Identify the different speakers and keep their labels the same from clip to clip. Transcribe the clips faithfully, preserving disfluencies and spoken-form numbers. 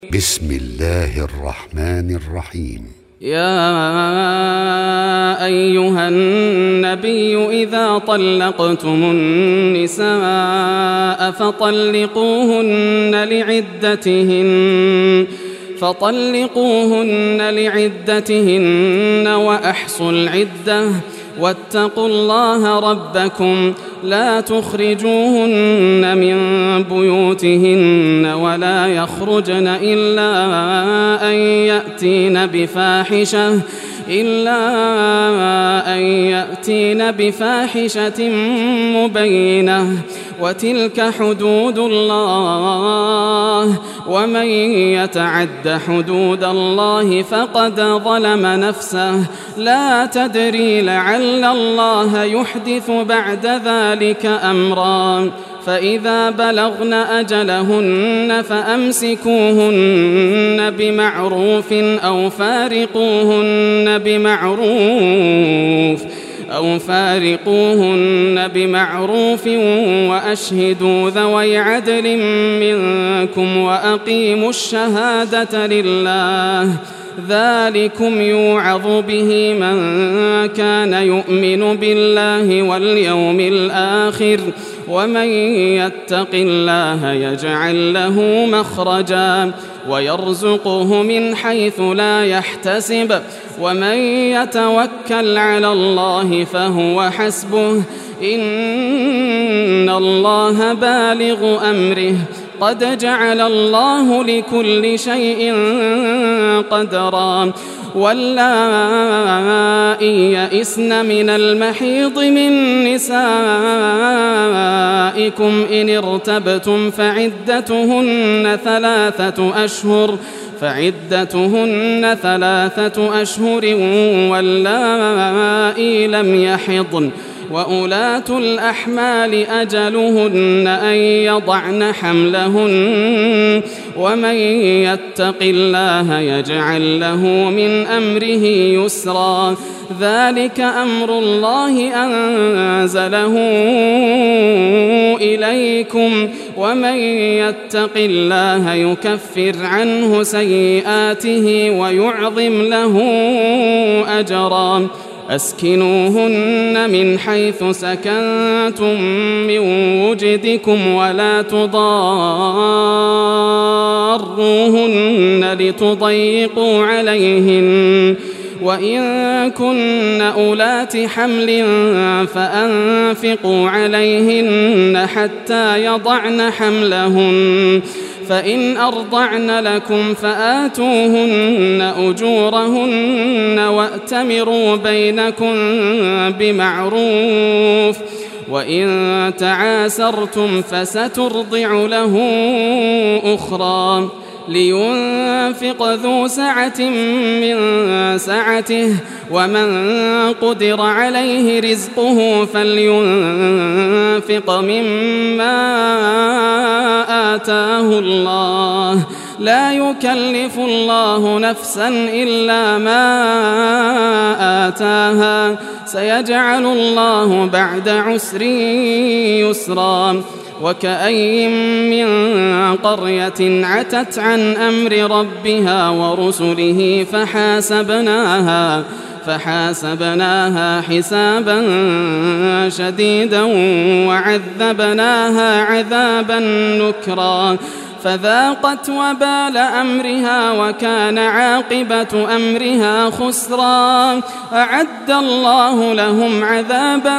Speaker 1: بسم الله الرحمن الرحيم.
Speaker 2: يا أيها النبي إذا طلقتم النساء فطلقوهن لعدتهن فطلقوهن لعدتهن وأحصوا العدة واتقوا الله ربكم لا تخرجوهن من بيوتهن ولا يخرجن إلا أن يأتين بفاحشة إلا أن يأتين بفاحشة مبينة وتلك حدود الله ومن يتعد حدود الله فقد ظلم نفسه لا تدري لعل الله يحدث بعد ذلك أمرا فإذا بلغن أجلهن فأمسكوهن بمعروف أو فارقوهن بمعروف أو فارقوهن بمعروف وأشهدوا ذوي عدل منكم وأقيموا الشهادة لله ذلكم يوعظ به من كان يؤمن بالله واليوم الآخر ومن يتق الله يجعل له مخرجا ويرزقه من حيث لا يحتسب ومن يتوكل على الله فهو حسبه إن الله بالغ أمره قد جعل الله لكل شيء قدرا واللائي يئسن من المحيض من نسائكم إن ارتبتم فعدتهن ثلاثة أشهر فعدتهن ثلاثة أشهر واللائي لم يحضن وأولاة الأحمال أجلهن أن يضعن حملهن ومن يتق الله يجعل له من أمره يسرا ذلك أمر الله أنزله إليكم ومن يتق الله يكفر عنه سيئاته ويعظم له أجرا أسكنوهن من حيث سكنتم من وجدكم ولا تضاروهن لتضيقوا عليهن وإن كن أولات حمل فأنفقوا عليهن حتى يضعن حملهن فإن أرضعن لكم فآتوهن أجورهن وأتمروا بينكم بمعروف وإن تعاسرتم فسترضع له أخرى لينفق ذو سعة من سعته ومن قدر عليه رزقه فلينفق مما آتاه الله لا يكلف الله نفسا إلا ما آتاها سيجعل الله بعد عسر يسرا وكأي من قرية عتت عن أمر ربها ورسله فحاسبناها فحاسبناها حسابا شديدا وعذبناها عذابا نكرا فذاقت وبال أمرها وكان عاقبة أمرها خسرا أعد الله لهم عذابا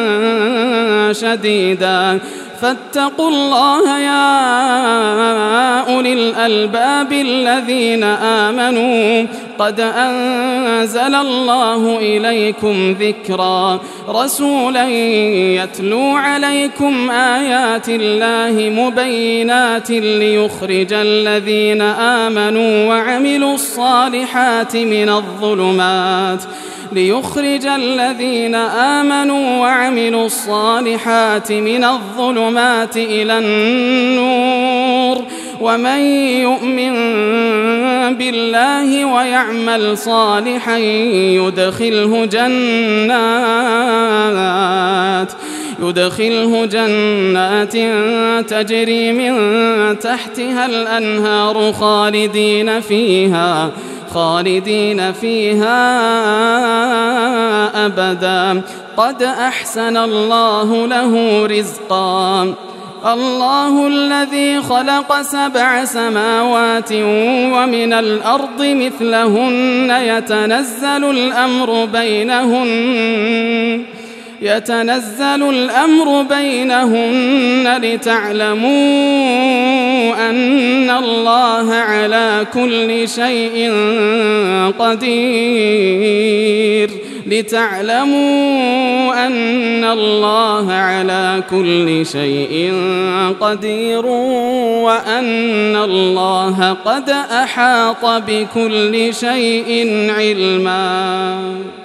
Speaker 2: شديدا فاتقوا الله يا أولي الألباب الذين آمنوا قد أنزل الله إليكم ذكرا رسولا يتلو عليكم آيات الله مبينات ليخرج الذين آمنوا وعملوا الصالحات من الظلمات ليخرج الذين آمنوا وعملوا الصالحات من الظلمات إلى النور ومن يؤمن بالله ويعمل صالحا يدخله جنات يدخله جنات تجري من تحتها الأنهار خالدين فيها خالدين فيها أبدا قد أحسن الله له رزقا. الله الذي خلق سبع سماوات ومن الأرض مثلهن يتنزل الأمر بينهن يتنزل الأمر بينهن لتعلموا أن الله على كل شيء قدير لتعلموا أن الله على كل شيء قدير وأن الله قد أحاط بكل شيء علما.